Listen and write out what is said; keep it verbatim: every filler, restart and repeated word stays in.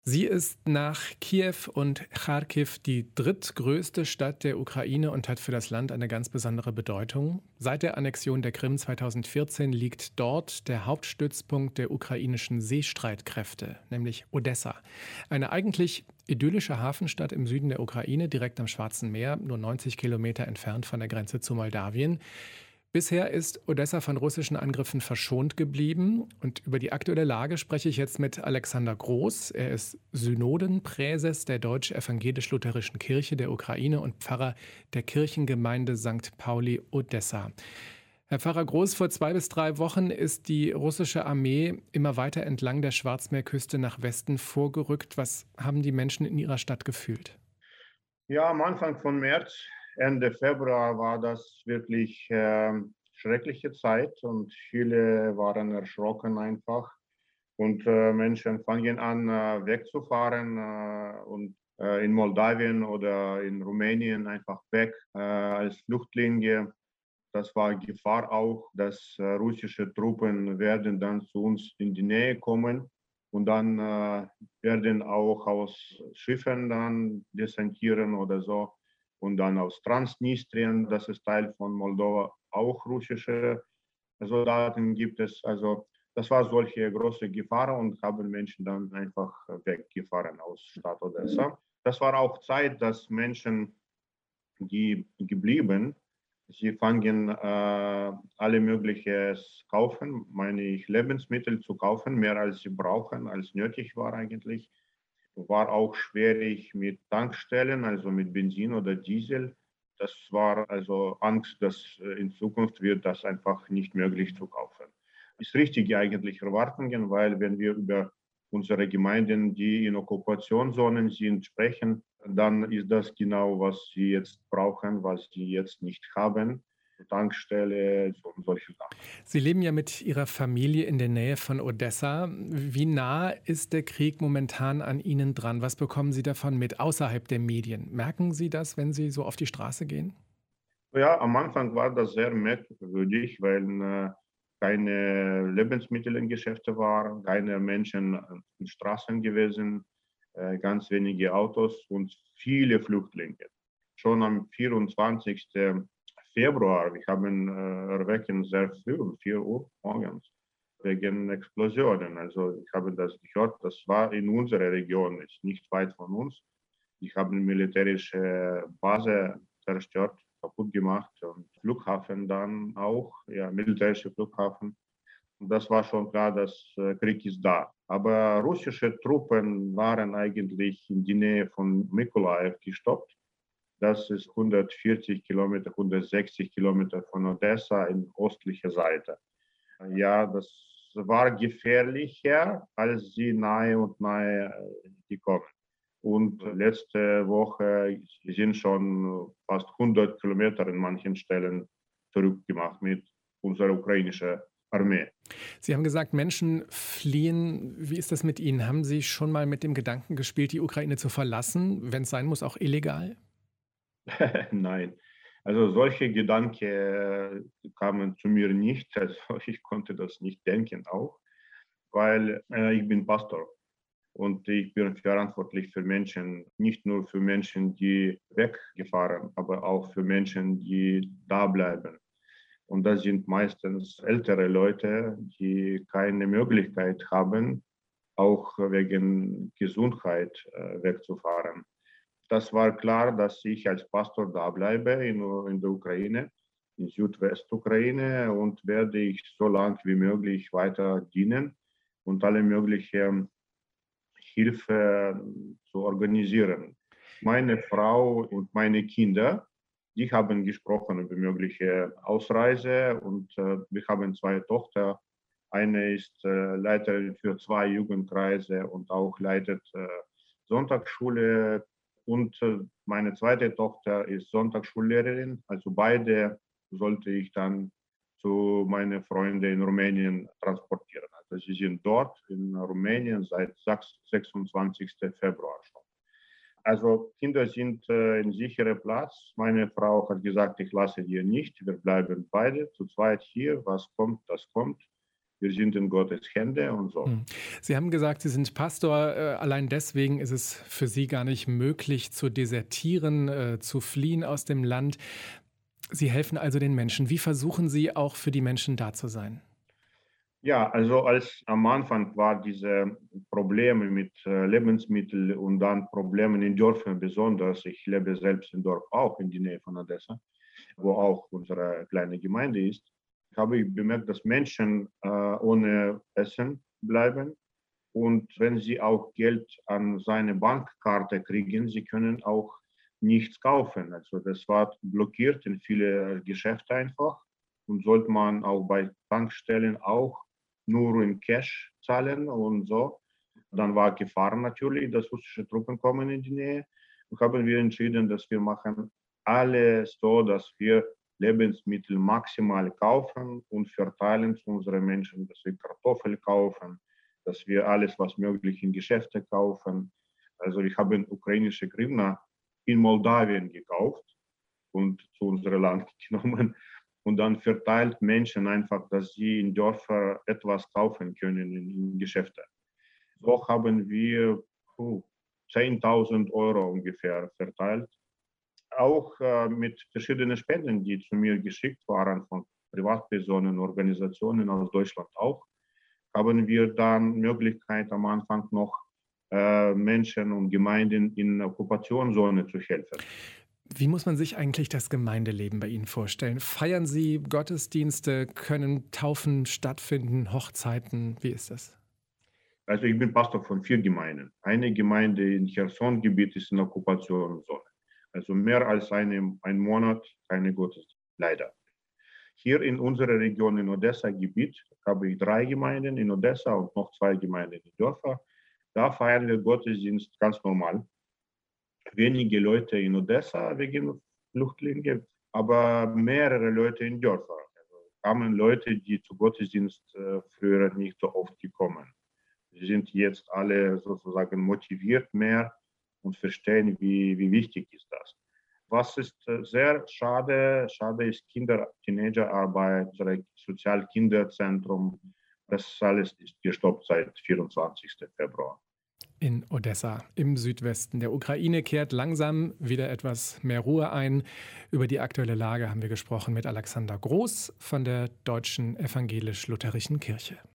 Sie ist nach Kiew und Charkiw die drittgrößte Stadt der Ukraine und hat für das Land eine ganz besondere Bedeutung. Seit der Annexion der Krim zweitausendvierzehn liegt dort der Hauptstützpunkt der ukrainischen Seestreitkräfte, nämlich Odessa. Eine eigentlich idyllische Hafenstadt im Süden der Ukraine, direkt am Schwarzen Meer, nur neunzig Kilometer entfernt von der Grenze zu Moldawien. Bisher ist Odessa von russischen Angriffen verschont geblieben. Und über die aktuelle Lage spreche ich jetzt mit Alexander Groß. Er ist Synodenpräses der Deutsch-Evangelisch-Lutherischen Kirche der Ukraine und Pfarrer der Kirchengemeinde Sankt Pauli Odessa. Herr Pfarrer Groß, vor zwei bis drei Wochen ist die russische Armee immer weiter entlang der Schwarzmeerküste nach Westen vorgerückt. Was haben die Menschen in ihrer Stadt gefühlt? Ja, am Anfang von März, Ende Februar war das wirklich ähm, schreckliche Zeit und viele waren erschrocken einfach. Und äh, Menschen fangen an, äh, wegzufahren äh, und äh, in Moldawien oder in Rumänien einfach weg äh, als Flüchtlinge. Das war Gefahr auch, dass äh, russische Truppen werden dann zu uns in die Nähe kommen und dann äh, werden auch aus Schiffen dann desertieren oder so und dann aus Transnistrien, das ist Teil von Moldova, auch russische Soldaten gibt es. Also das war solche große Gefahr und haben Menschen dann einfach weggefahren aus Stadt Odessa. Das war auch Zeit, dass Menschen, die geblieben, sie fangen äh, alle mögliches kaufen, meine ich, Lebensmittel zu kaufen, mehr als sie brauchen, als nötig war eigentlich. War auch schwierig mit Tankstellen, also mit Benzin oder Diesel. Das war also Angst, dass äh, in Zukunft wird das einfach nicht möglich zu kaufen. Ist richtige eigentlich Erwartungen, weil wenn wir über unsere Gemeinden, die in Okkupationszonen sind, sprechen, dann ist das genau, was sie jetzt brauchen, was sie jetzt nicht haben. Tankstelle und solche Sachen. Sie leben ja mit Ihrer Familie in der Nähe von Odessa. Wie nah ist der Krieg momentan an Ihnen dran? Was bekommen Sie davon mit außerhalb der Medien? Merken Sie das, wenn Sie so auf die Straße gehen? Ja, am Anfang war das sehr merkwürdig, weil äh, keine Lebensmittel in Geschäfte waren, keine Menschen an den Straßen gewesen, äh, ganz wenige Autos und viele Flüchtlinge. Schon am vierundzwanzigsten Februar, wir haben äh, erwecken sehr früh, um vier Uhr morgens, wegen Explosionen. Also ich habe das gehört, das war in unserer Region, ist nicht weit von uns. Die haben militärische Base zerstört, kaputt gemacht und Flughafen dann auch, ja, militärische Flughafen. Und das war schon klar, dass äh, Krieg ist da. Aber russische Truppen waren eigentlich in die Nähe von Mykolaiv gestoppt. Das ist hundertvierzig Kilometer, hundertsechzig Kilometer von Odessa in östlicher Seite. Ja, das war gefährlicher, als sie nahe und nahe äh, gekommen. Und letzte Woche sind schon fast hundert Kilometer in manchen Stellen zurückgemacht mit unserer ukrainischen Armee. Sie haben gesagt, Menschen fliehen. Wie ist das mit Ihnen? Haben Sie schon mal mit dem Gedanken gespielt, die Ukraine zu verlassen, wenn es sein muss, auch illegal? Nein, also solche Gedanken äh, kamen zu mir nicht. Also ich konnte das nicht denken auch, weil äh, ich bin Pastor. Und ich bin verantwortlich für Menschen, nicht nur für Menschen, die weggefahren, aber auch für Menschen, die da bleiben. Und das sind meistens ältere Leute, die keine Möglichkeit haben, auch wegen Gesundheit äh, wegzufahren. Das war klar, dass ich als Pastor da bleibe in, in der Ukraine, in Südwestukraine und werde ich so lange wie möglich weiter dienen und alle möglichen Hilfe zu organisieren. Meine Frau und meine Kinder, die haben gesprochen über mögliche Ausreise und äh, wir haben zwei Tochter. Eine ist äh, Leiterin für zwei Jugendkreise und auch leitet äh, Sonntagsschule und äh, meine zweite Tochter ist Sonntagsschullehrerin. Also beide sollte ich dann zu meinen Freunden in Rumänien transportieren. Also sie sind dort in Rumänien seit sechsundzwanzigsten Februar schon. Also Kinder sind äh, in sicherer Platz. Meine Frau hat gesagt, ich lasse die nicht. Wir bleiben beide zu zweit hier. Was kommt, das kommt. wir sind in Gottes Hände und so. Hm. Sie haben gesagt, Sie sind Pastor. Äh, allein deswegen ist es für Sie gar nicht möglich, zu desertieren, äh, zu fliehen aus dem Land. Sie helfen also den Menschen. Wie versuchen Sie auch für die Menschen da zu sein? Ja, also als am Anfang war diese Probleme mit äh, Lebensmitteln und dann Probleme in Dörfern besonders. Ich lebe selbst im Dorf auch in der Nähe von Odessa, wo auch unsere kleine Gemeinde ist. Habe ich bemerkt, dass Menschen äh, ohne Essen bleiben. Und wenn sie auch Geld an seine Bankkarte kriegen, sie können auch nichts kaufen. Also das war blockiert in viele Geschäfte einfach. Und sollte man auch bei Tankstellen auch nur in Cash zahlen und so. Dann war Gefahr natürlich, dass russische Truppen kommen in die Nähe. Und haben wir entschieden, dass wir machen alles so, dass wir Lebensmittel maximal kaufen und verteilen zu unseren Menschen, dass wir Kartoffeln kaufen, dass wir alles, was möglich in Geschäfte kaufen. Also ich habe ukrainische Hryvnia in Moldawien gekauft und zu unserem Land genommen und dann verteilt Menschen einfach, dass sie in Dörfern etwas kaufen können in, in Geschäfte. So haben wir oh, zehntausend Euro ungefähr verteilt. Auch äh, mit verschiedenen Spenden, die zu mir geschickt waren von Privatpersonen, Organisationen aus Deutschland auch, haben wir dann Möglichkeit am Anfang noch äh, Menschen und Gemeinden in Okkupationszone zu helfen. Wie muss man sich eigentlich das Gemeindeleben bei Ihnen vorstellen? Feiern Sie Gottesdienste? Können Taufen stattfinden? Hochzeiten? Wie ist das? Also ich bin Pastor von vier Gemeinden. Eine Gemeinde im Cherson-Gebiet ist in Okkupationszone. Also mehr als eine, ein Monat keine Gottesdienste, leider. Hier in unserer Region, in Odessa-Gebiet, habe ich drei Gemeinden in Odessa und noch zwei Gemeinden in Dörfern. Da feiern wir Gottesdienst ganz normal. Wenige Leute in Odessa wegen Flüchtlinge, aber mehrere Leute in Dörfern. Also kamen Leute, die zu Gottesdienst äh, früher nicht so oft gekommen. Sie sind jetzt alle sozusagen motiviert mehr und verstehen, wie, wie wichtig ist das. Was ist äh, sehr schade, schade ist Kinder-, Teenagerarbeit, unser Sozialkinderzentrum. Das alles ist gestoppt seit vierundzwanzigsten Februar. In Odessa im Südwesten der Ukraine kehrt langsam wieder etwas mehr Ruhe ein. Über die aktuelle Lage haben wir gesprochen mit Alexander Groß von der Deutschen Evangelisch-Lutherischen Kirche.